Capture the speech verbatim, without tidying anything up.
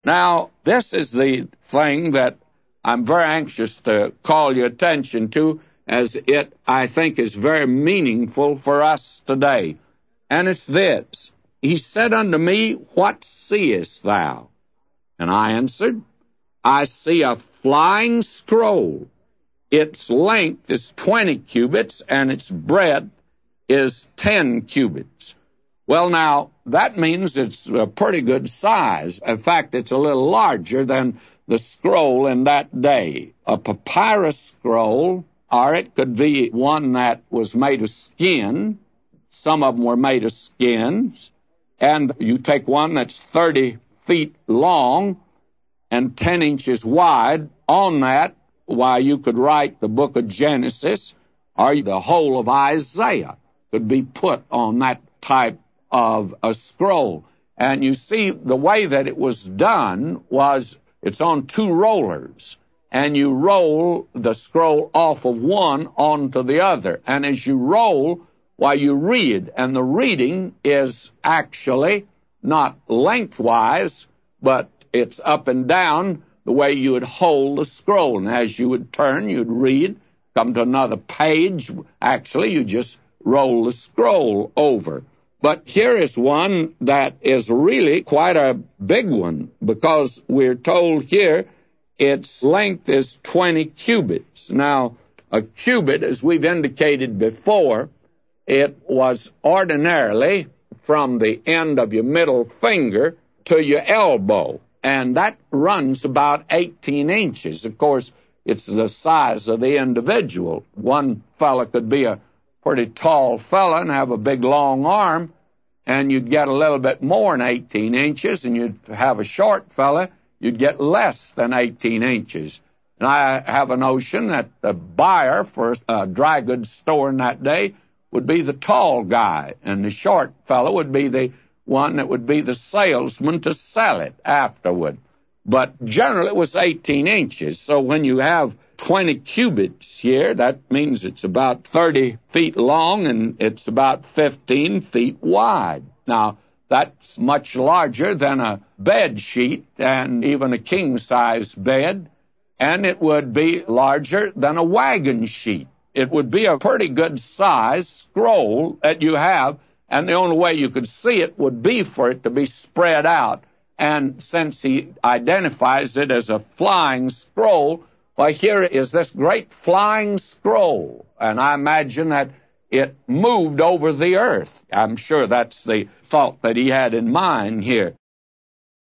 Now, this is the thing that I'm very anxious to call your attention to, as it, I think, is very meaningful for us today. And it's this. He said unto me, What seest thou? And I answered, I see a flying scroll. Its length is twenty cubits, and its breadth is ten cubits. Well, now, that means it's a pretty good size. In fact, it's a little larger than the scroll in that day. A papyrus scroll, or it could be one that was made of skin. Some of them were made of skins. And you take one that's thirty feet long and ten inches wide. On that, why, you could write the book of Genesis, or the whole of Isaiah could be put on that type of a scroll. And you see, the way that it was done was it's on two rollers, and you roll the scroll off of one onto the other. And as you roll, why, you read, and the reading is actually not lengthwise, but it's up and down the way you would hold the scroll. And as you would turn, you'd read, come to another page. Actually, you just roll the scroll over. But here is one that is really quite a big one, because we're told here its length is twenty cubits. Now, a cubit, as we've indicated before, it was ordinarily from the end of your middle finger to your elbow, and that runs about eighteen inches. Of course, it's the size of the individual. One fella could be a pretty tall fella and have a big long arm, and you'd get a little bit more than eighteen inches, and you'd have a short fella, you'd get less than eighteen inches. And I have a notion that the buyer for a dry goods store in that day would be the tall guy, and the short fellow would be the one that would be the salesman to sell it afterward. But generally it was eighteen inches. So when you have twenty cubits here, that means it's about thirty feet long and it's about fifteen feet wide. Now, that's much larger than a bed sheet and even a king-size bed, and it would be larger than a wagon sheet. It would be a pretty good size scroll that you have, and the only way you could see it would be for it to be spread out. And since he identifies it as a flying scroll, well, here is this great flying scroll, and I imagine that it moved over the earth. I'm sure that's the thought that he had in mind here.